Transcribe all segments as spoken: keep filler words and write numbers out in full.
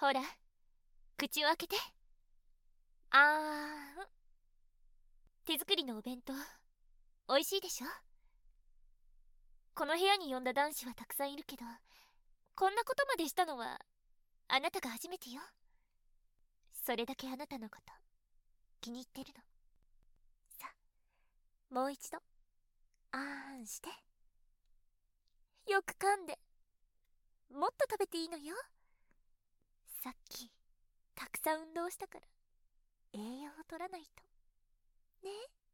ほら、口を開けて。あーん。手作りのお弁当、美味しいでしょ。この部屋に呼んだ男子はたくさんいるけど、こんなことまでしたのはあなたが初めてよ。それだけあなたのこと気に入ってるの。さあ、もう一度あーんして。よく噛んで。もっと食べていいのよ。さっきたくさん運動したから栄養を取らないとね。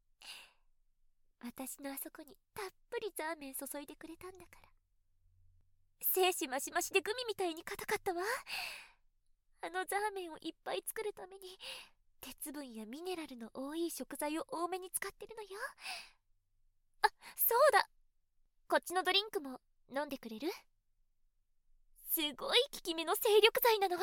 私のあそこにたっぷりザーメン注いでくれたんだから。精子マシマシでグミみたいに硬かったわ。あのザーメンをいっぱい作るために鉄分やミネラルの多い食材を多めに使ってるのよ。あ、そうだ、こっちのドリンクも飲んでくれる？すごい効き目の精力剤なの。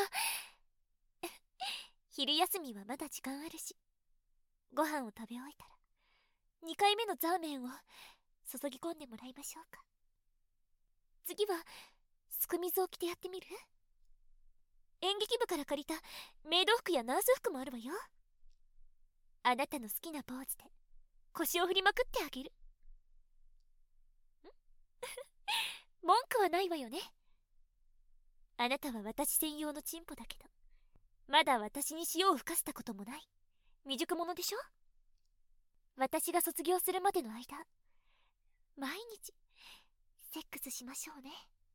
昼休みはまだ時間あるし、ご飯を食べ終えたらにかいめのザーメンを注ぎ込んでもらいましょうか。次はすく水を着てやってみる？演劇部から借りたメイド服やナース服もあるわよ。あなたの好きなポーズで腰を振りまくってあげる。ん文句はないわよね。あなたは私専用のチンポだけど、まだ私に塩を吹かせたこともない未熟者でしょ。私が卒業するまでの間、毎日セックスしましょうね。